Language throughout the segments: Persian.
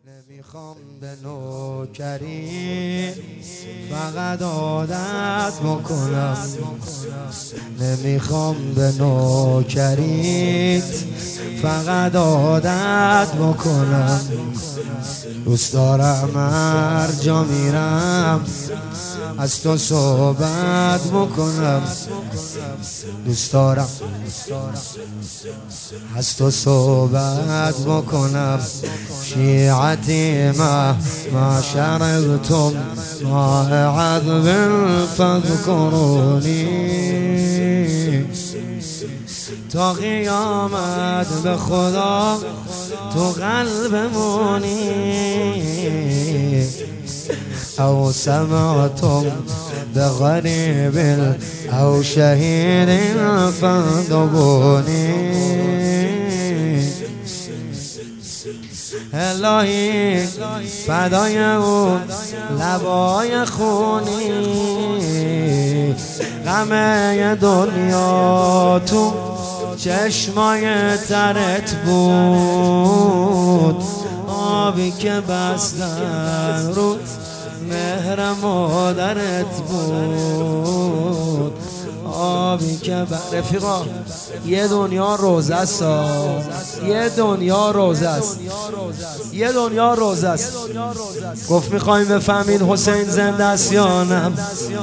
نمیخوام به نوکری فقط عادت بکنم، نمیخوام به نوکریت فقط عادت بکنم. دوست دارم هر جا میرم از تو صحبت بکنم، دوست دارم از تو صحبت بکنم. شیعتی ما شربتم ماء عذب فاذكروني تا قیامت به خدا تو قلبمونی. او سمعتم بغریب او شهید فاندبونی. الهی فدای اون لبای خونی، غمه دنیا تو چشمای ترت بود، آبی که بستن رو مهر مادرت بود، آبی که رفیقا یه دنیا روزه است، یه دنیا روزه است، یه دنیا روزه است. گفت میخوایم بفهمین حسین زنده است یا نه؟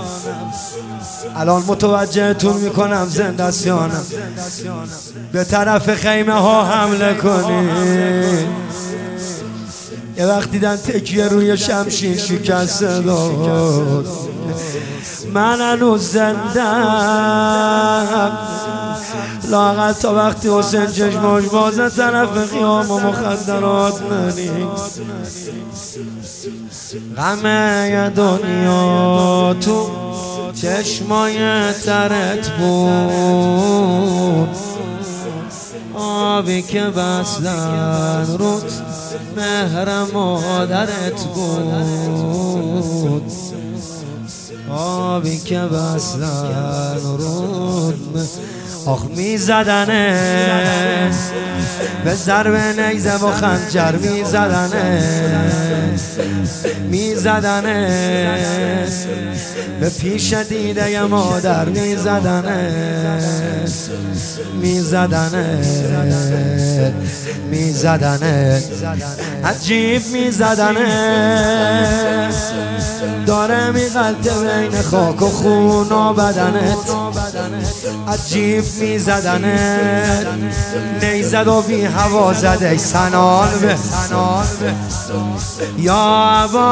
الان متوجهتون میکنم زنده است یا نه. به طرف خیمه ها حمله کنید. یه وقت دیدن تکیه روی شمشیر شکسته داد، من هنوز زندم. لااقل تا وقتی حسین چشماش بازه طرف خیام و مخدرات نریز. غمه دنیا تو چشمای ترت بود، آبی که بستن رود مهر مادرت بود، آبی که بستن رود. آخ میزدنه به ضرب نیزه و خنجر، میزدنه به پیش دیده مادر، میزدنه عجیب میزدنه، داره میغلطه بین خاک و خون و بدنت. عجیب میزدنه نیزد و بی هوا زده سنال به یا ابا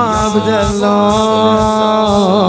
عبدالله،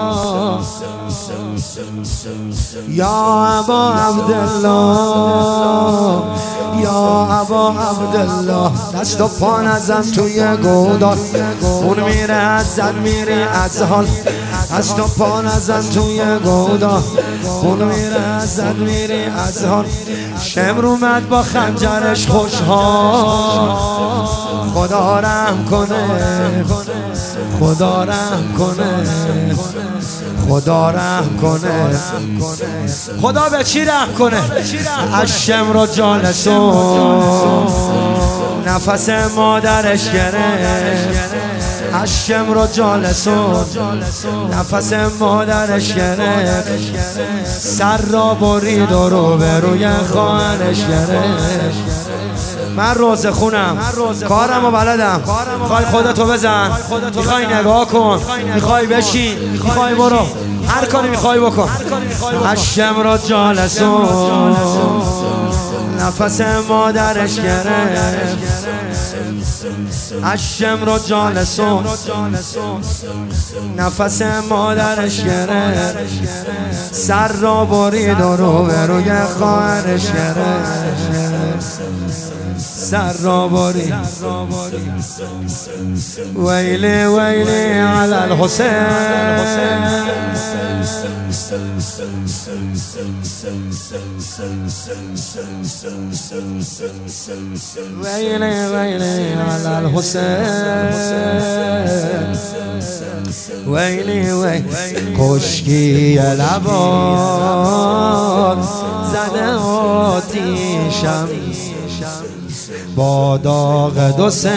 یا ابا عبدالله، یا ابا عبدالله. دست و پا نزن توی گودال، خون میره ازت میری از حال. دست و پا نزن توی گودال، خون میره ازت میری از حال. شمر اومد با خنجرش خوشحال، خدا رحم کنه، خدا رحم کنه، خدا رحم کنه. خدا به چی رحم کنه؟ الشمر و جالسون نفس مادرش گرفت، الشمر و جالسون نفس مادرش گرفت، سر را برید و رو به روی خواهرش گرفت. من روزه خونم، کارم و بلدم. میخوای خودتو بزن، میخوای نگاه کن، میخوای بشین، میخوای برو، هر کاری میخوای بکن. الشمر و جالسون نفس مادرش گرفت، الشمر و جالسون نفس مادرش گرفت، سر را برید و رو به روی خواهرش گرفت، سر را برید. ویلی ویلی علی الحسین، ویلی ویلی علی الحسین، ویلی ویلی. خشکی لبان زده آتیشم، با داغ دو سنگ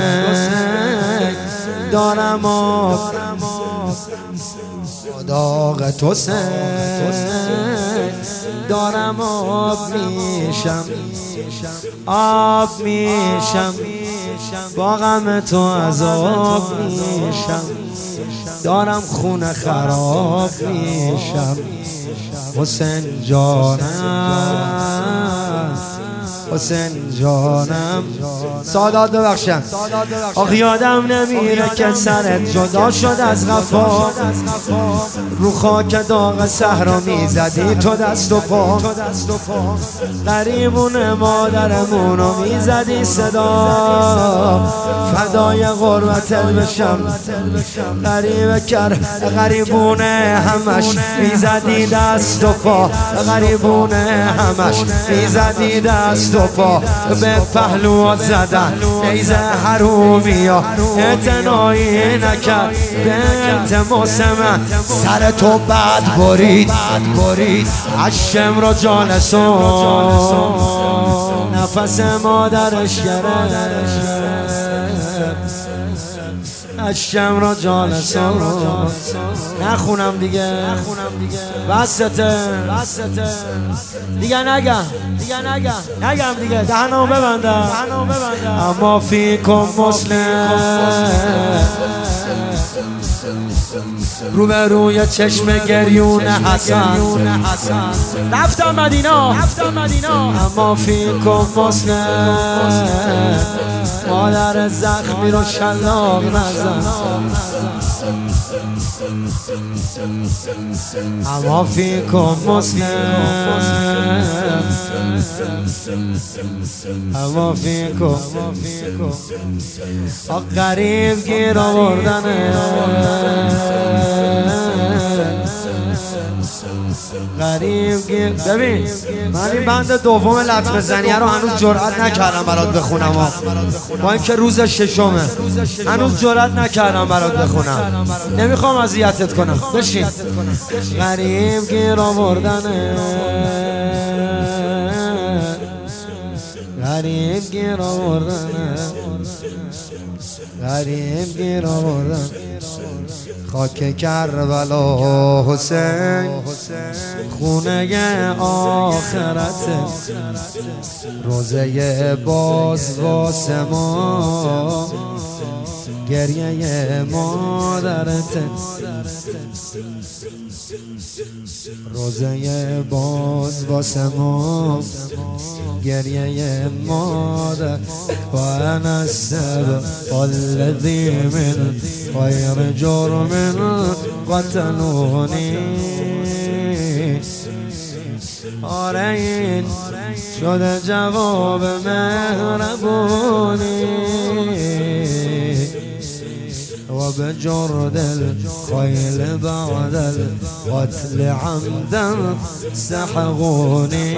دارم آب، با داغ تو سنگ دارم آب میشم، آب میشم، با غم تو عذاب میشم، دارم خونه خراب میشم. حسین جانم، حسین جانم. سادات ببخشن. آخ یادم نمیره که سرت جدا شد از غفا، رو خاک داغ صحرا میزدی تو دست و پا، غریبون مادرمونو میزدی صدا، فدای غربتت بشم، غریبه کرد غریبونه همش میزدی دست و پا، غریبونه همش میزدی دست و پا، به پهلوات زدن نیزه حرومیا، اعتنایی نکرد به التماس من، سر تو بد برید عشم را جانسون، نفس مادرش گرفت عشم را جانسون. نخونم دیگه، بسته دیگه، نگم دیگه، دهنمو ببندم. اما فیکم مسلم، رو به روی چشم گریون حسن رفتم مدینه، اما فیکم مسلم، مادر زخمی رو شلاق نزن، اما فیکم مسلم، اما فیکم غریب گیر آوردنه، غریب گیر. ببین من این بند دوم لطمه زنیه رو هنوز جرئت نکردم برات بخونم، با اینکه روز ششمه هنوز جرئت نکردم برات بخونم، نمیخوام اذیتت کنم، بشین. غریب گیر آوردنه، غریب گیر آوردنه، غریب گیر آوردن، خاک کربلا حسین خونه آخرت، روزه باز واسه ما گریه مادرت، روزه باز واسه ما گریه مادر، و انا السبب الذی من غیر جرم قتلونی. آره این شده جواب مهربونی، و به جرد الخیل بعد القتل عمدا سحقونی.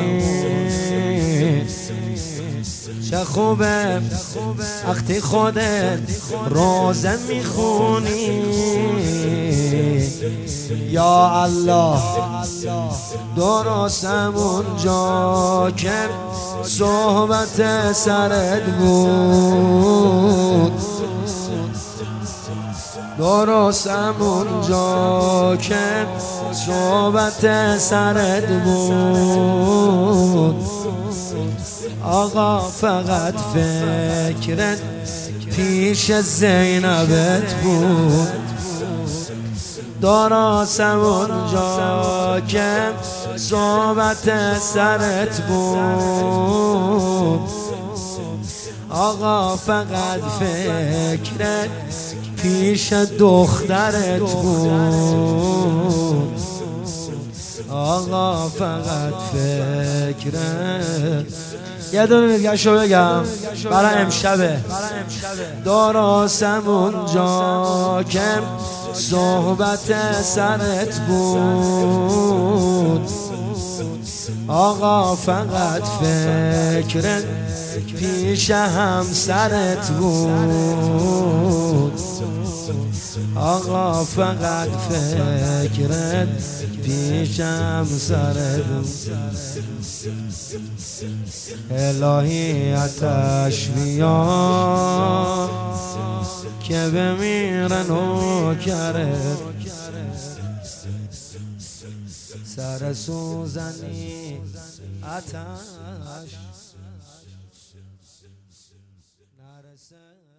چه خوبه وقتی خودت روزه میخونی، یا الله درستم اونجا که صحبت سرت بود، درستم اونجا که صحبت سرت بود. آقا فقط فکرت پیش زینبت بود، درستم اونجا که صحبت سرت بود. آقا فقط فکرت پیش دخترت بود، آقا فقط فکرت. یه دونه دیگه شو بگم برای امشبه، درستم اونجا که صحبت سرت بود، آقا فقط فکرت پیش همسرت بود. آقا فقط فکرت پیشم سرت الهی آتش بیار که بمیره نوکرت سر سوزنی آتش نرسه